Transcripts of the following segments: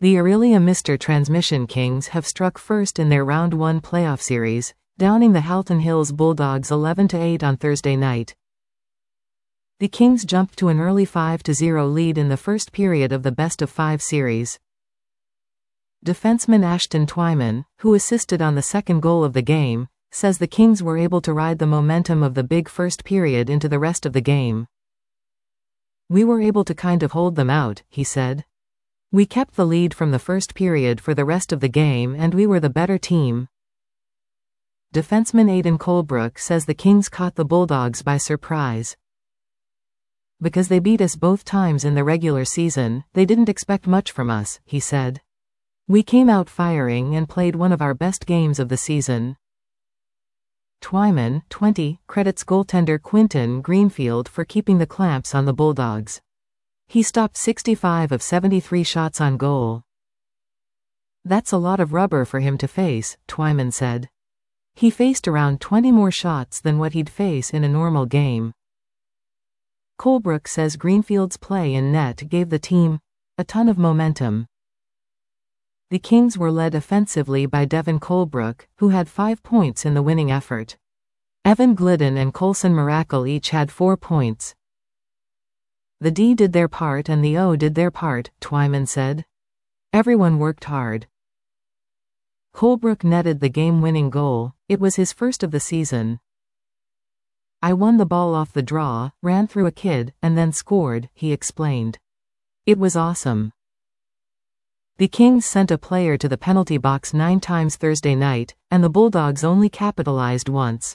The Orillia Mr. Transmission Kings have struck first in their Round 1 playoff series, downing the Halton Hills Bulldogs 11-8 on Thursday night. The Kings jumped to an early 5-0 lead in the first period of the best-of-5 series. Defenseman Ashton Twyman, who assisted on the second goal of the game, says the Kings were able to ride the momentum of the big first period into the rest of the game. "We were able to kind of hold them out," he said. "We kept the lead from the first period for the rest of the game and we were the better team." Defenseman Aidan Colebrook says the Kings caught the Bulldogs by surprise. "Because they beat us both times in the regular season, they didn't expect much from us," he said. "We came out firing and played one of our best games of the season." Twyman, 20, credits goaltender Quinton Greenfield for keeping the clamps on the Bulldogs. He stopped 65 of 73 shots on goal. "That's a lot of rubber for him to face," Twyman said. "He faced around 20 more shots than what he'd face in a normal game." Colebrook says Greenfield's play in net gave the team a ton of momentum. The Kings were led offensively by Devin Colebrook, who had 5 points in the winning effort. Evan Glidden and Colson Miracle each had 4 points. "The D did their part and the O did their part," Twyman said. "Everyone worked hard." Colebrook netted the game-winning goal. It was his first of the season. "I won the ball off the draw, ran through a kid, and then scored," he explained. "It was awesome." The Kings sent a player to the penalty box 9 times Thursday night, and the Bulldogs only capitalized once.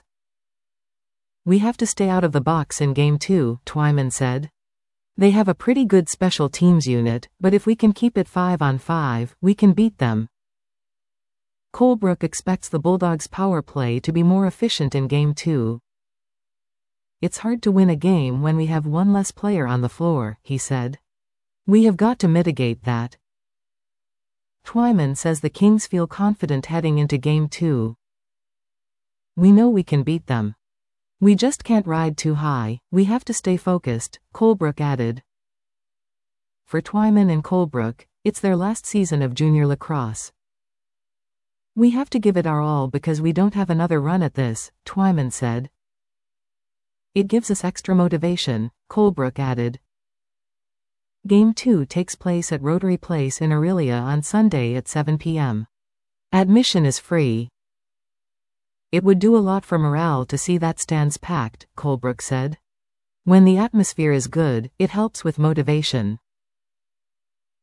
"We have to stay out of the box in Game 2, Twyman said. "They have a pretty good special teams unit, but if we can keep it 5-on-5, we can beat them." Colebrook expects the Bulldogs' power play to be more efficient in Game 2. "It's hard to win a game when we have one less player on the floor," he said. "We have got to mitigate that." Twyman says the Kings feel confident heading into Game 2. "We know we can beat them. We just can't ride too high, we have to stay focused," Colebrook added. For Twyman and Colebrook, it's their last season of junior lacrosse. "We have to give it our all because we don't have another run at this," Twyman said. "It gives us extra motivation," Colebrook added. Game 2 takes place at Rotary Place in Orillia on Sunday at 7 p.m. Admission is free. "It would do a lot for morale to see that stands packed," Colebrook said. "When the atmosphere is good, it helps with motivation."